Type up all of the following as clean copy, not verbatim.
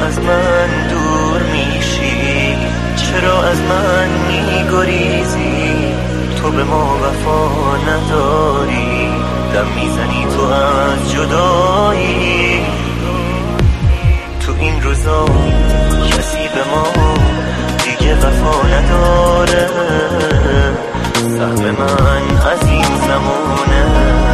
از من دور میشی؟ چرا از من میگریزی؟ تو به ما وفا نداری، دم میزنی تو از جدایی. تو این روزا کسی به ما دیگه وفا نداره، سهم من از این زمونه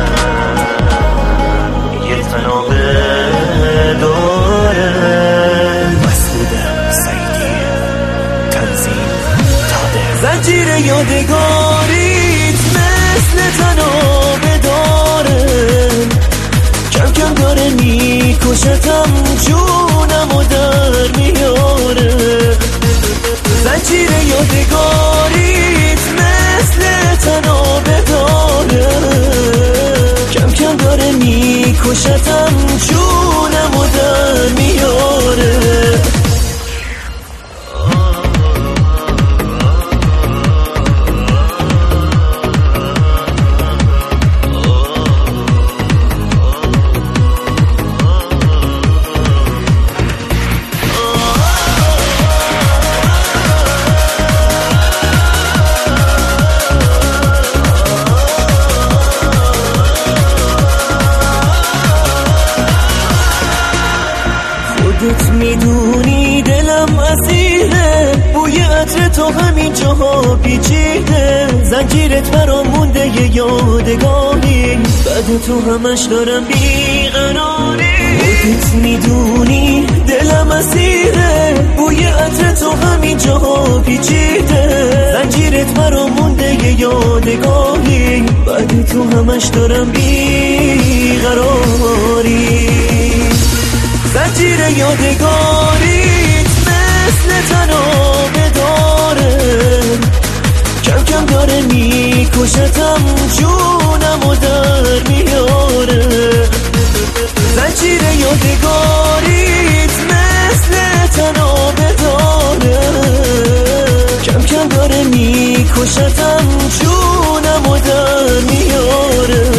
یه تنابه داره. مسعود سعیدی، تنظیم تاده. زنجیر یادگاریت مثل تنابه داره، کم کم داره میکشتم، جونمو در میاره. زنجیر یادگاریت مثل تنابه داره، کم کم داره میکشتم، جونمو در میاره. خودت میدونی دلم اسیره، بوی عطر تو همین جاها پیچیده. زنجیرت برام مونده یه یادگاری، بعد تو همش دارم بیقراری. خودت میدونی دلم اسیره، بوی عطر تو همین جاها پیچیده. زنجیرت برام مونده یه یادگاری، بعد تو همش دارم بیقراری. زنجیر یادگاریت مثل تنابه داره، کم کم داره میکشتم، جونمو در میاره. زنجیر یادگاریت مثل تنابه داره، کم کم داره میکشتم، جونمو در میاره.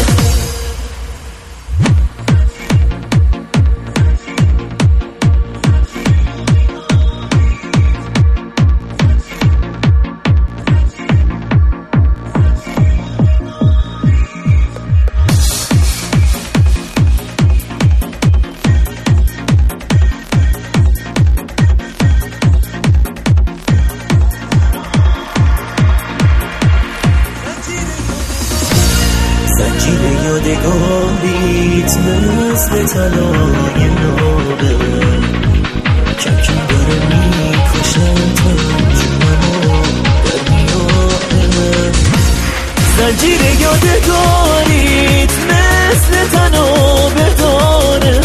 زنجیر یادگاریت مثل طلای نابه، کم کم داره میکشتم، جونمو در میاره. زنجیر یادگاریت مثل تنابه داره،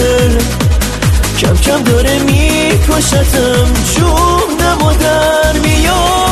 کم کم داره میکشتم، جونمو در میاره.